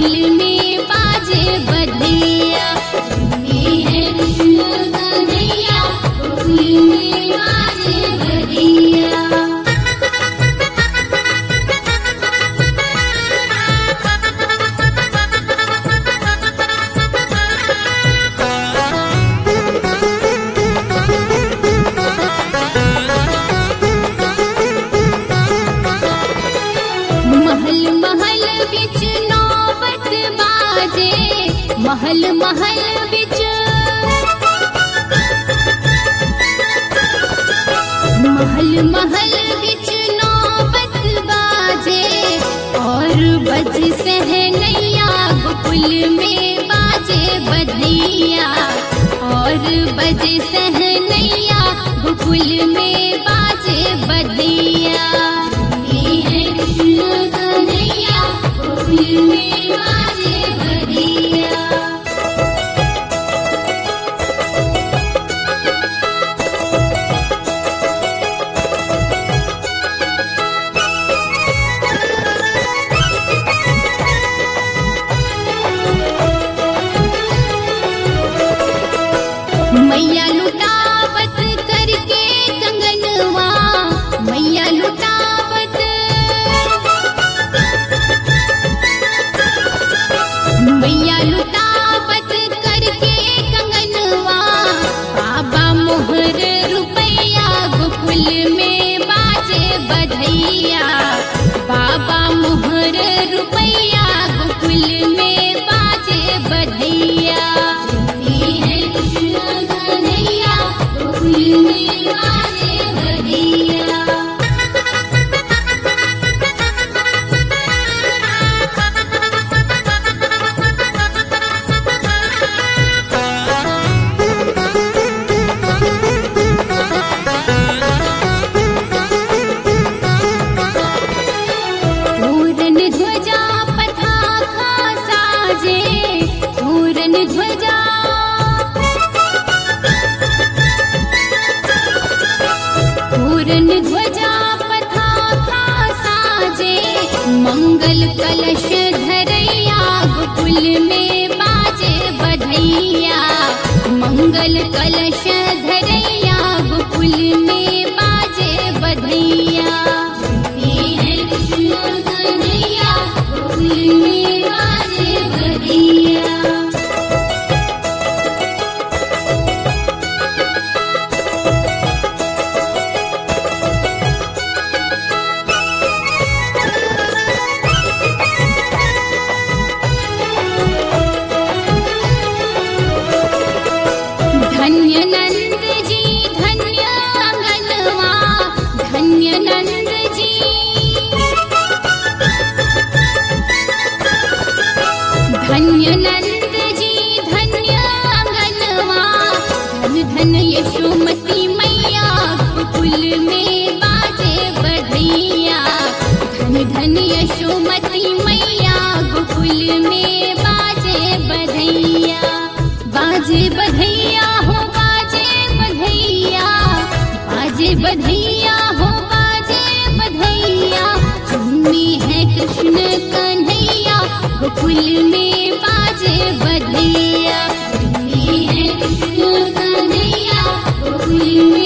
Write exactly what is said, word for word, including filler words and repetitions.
गोकुल में बाजे बधैया। झूमे है कृष्ण कन्हैया गोकुल में बाजे बधैया। महल महल बिच नौबत बाजे, महल महल बिच महल महल बिच नौबत बाजे, और बज सहनैया गोकुल में बाजे बधैया। और बज सहनैया गोकुल में बाजे बधैया। ये है कृष्ण कन्हैया गोकुल में बाजे बधैया। मैया लुटावत करके कंगनवा, मैया लुटावत मैया लुटावत करके कंगनवा। बाबा मोहर रुपैया गोकुल में बाजे बधैया। बाबा मोहर रुपैया गोकुल में बाजे बधैया। ये है कृष्ण कन्हैया गोकुल में बाजे बधैया। तोरण ध्वजा पताका साजे, तोरण ध्वजा तोरण ध्वजा पताका साजे। मंगल कलश धरैया गोकुल में बाजे बधैया। मंगल कलश धरैया गोकुल में बाजे बधैया। ये है कृष्ण कन्हैया गोकुल में बाजे बधैया। धन्य नंद जी धन्य अंगनवा, धन्य नंद जी धन्य नंद जी धन्य अंगनवा। धन धन यशोमती मैया गोकुल में बाजे बधैया। धन धन यशोमती मैया गोकुल में बाजे बधैया। बाजे बधैया हो बाजे बधैया, बाजे बधैया हो बाजे बधैया। झूमे है कृष्ण कन्हैया गोकुल में बाजे बधैया। झूमे है कृष्ण कन्हैया गोकुल में